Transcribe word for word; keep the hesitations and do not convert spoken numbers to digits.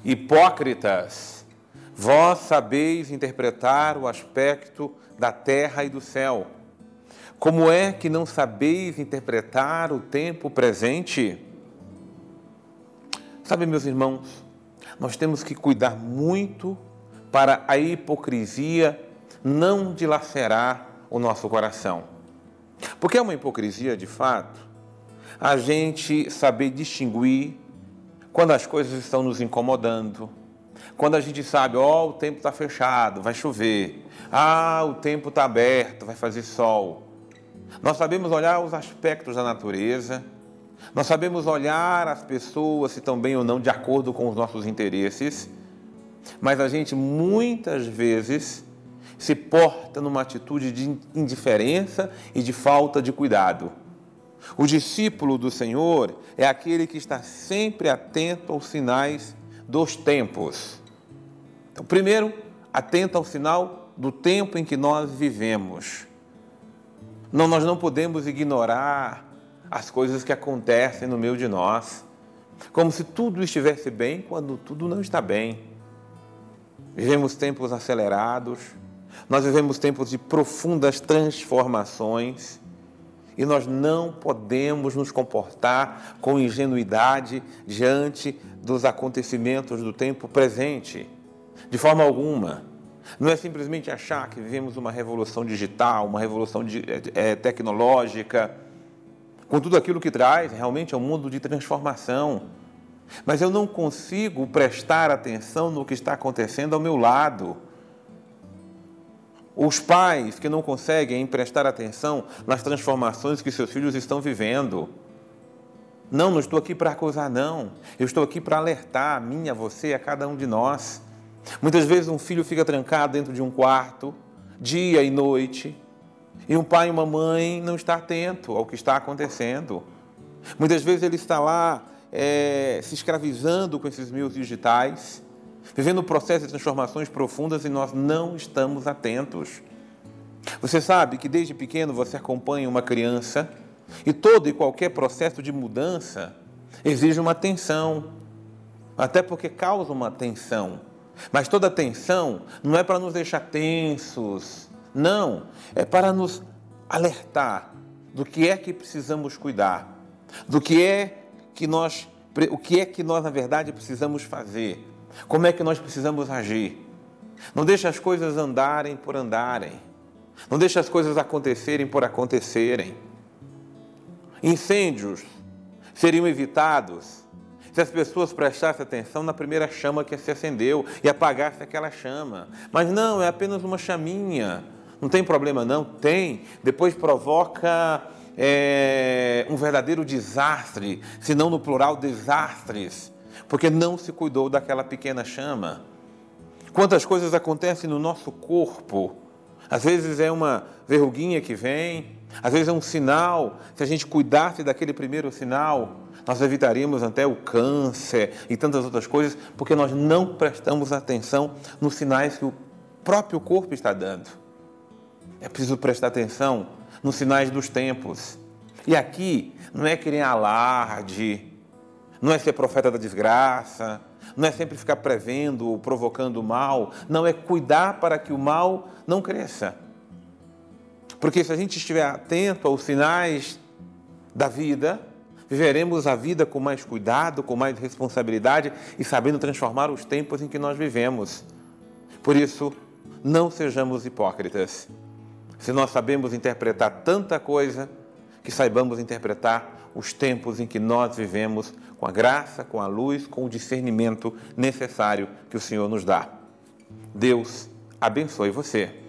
Hipócritas, vós sabeis interpretar o aspecto da terra e do céu. Como é que não sabeis interpretar o tempo presente? Sabe, meus irmãos, nós temos que cuidar muito para a hipocrisia não dilacerar o nosso coração. Porque é uma hipocrisia, de fato, a gente saber distinguir quando as coisas estão nos incomodando, quando a gente sabe, ó, oh, o tempo está fechado, vai chover, ah, o tempo está aberto, vai fazer sol. Nós sabemos olhar os aspectos da natureza, nós sabemos olhar as pessoas se estão bem ou não de acordo com os nossos interesses, mas a gente muitas vezes se porta numa atitude de indiferença e de falta de cuidado. O discípulo do Senhor é aquele que está sempre atento aos sinais dos tempos. Então, primeiro, atento ao sinal do tempo em que nós vivemos. Não, nós não podemos ignorar as coisas que acontecem no meio de nós, como se tudo estivesse bem quando tudo não está bem. Vivemos tempos acelerados, nós vivemos tempos de profundas transformações, e nós não podemos nos comportar com ingenuidade diante dos acontecimentos do tempo presente. De forma alguma. Não é simplesmente achar que vivemos uma revolução digital, uma revolução de, é, tecnológica, com tudo aquilo que traz, realmente é um mundo de transformação. Mas eu não consigo prestar atenção no que está acontecendo ao meu lado. Os pais que não conseguem prestar atenção nas transformações que seus filhos estão vivendo. Não, não estou aqui para acusar, não. Eu estou aqui para alertar a mim, a você, a cada um de nós. Muitas vezes um filho fica trancado dentro de um quarto, dia e noite, e um pai e uma mãe não está atento ao que está acontecendo. Muitas vezes ele está lá é, se escravizando com esses meios digitais, vivendo um processo de transformações profundas, e nós não estamos atentos. Você sabe que desde pequeno você acompanha uma criança e todo e qualquer processo de mudança exige uma atenção, até porque causa uma tensão. Mas toda tensão não é para nos deixar tensos, não, é para nos alertar do que é que precisamos cuidar, do que é que nós, o que é que nós, na verdade, precisamos fazer. Como é que nós precisamos agir? Não deixe as coisas andarem por andarem. Não deixe as coisas acontecerem por acontecerem. Incêndios seriam evitados se as pessoas prestassem atenção na primeira chama que se acendeu e apagassem aquela chama. Mas não, é apenas uma chaminha. Não tem problema não? Tem. Depois provoca é, um verdadeiro desastre, se não no plural, desastres, porque não se cuidou daquela pequena chama. Quantas coisas acontecem no nosso corpo? Às vezes é uma verruguinha que vem, às vezes é um sinal. Se a gente cuidasse daquele primeiro sinal, nós evitaríamos até o câncer e tantas outras coisas, porque nós não prestamos atenção nos sinais que o próprio corpo está dando. É preciso prestar atenção nos sinais dos tempos. E aqui não é querer alarde, não é ser profeta da desgraça, não é sempre ficar prevendo ou provocando o mal, não, é cuidar para que o mal não cresça. Porque se a gente estiver atento aos sinais da vida, viveremos a vida com mais cuidado, com mais responsabilidade e sabendo transformar os tempos em que nós vivemos. Por isso, não sejamos hipócritas. Se nós sabemos interpretar tanta coisa, que saibamos interpretar os tempos em que nós vivemos com a graça, com a luz, com o discernimento necessário que o Senhor nos dá. Deus abençoe você.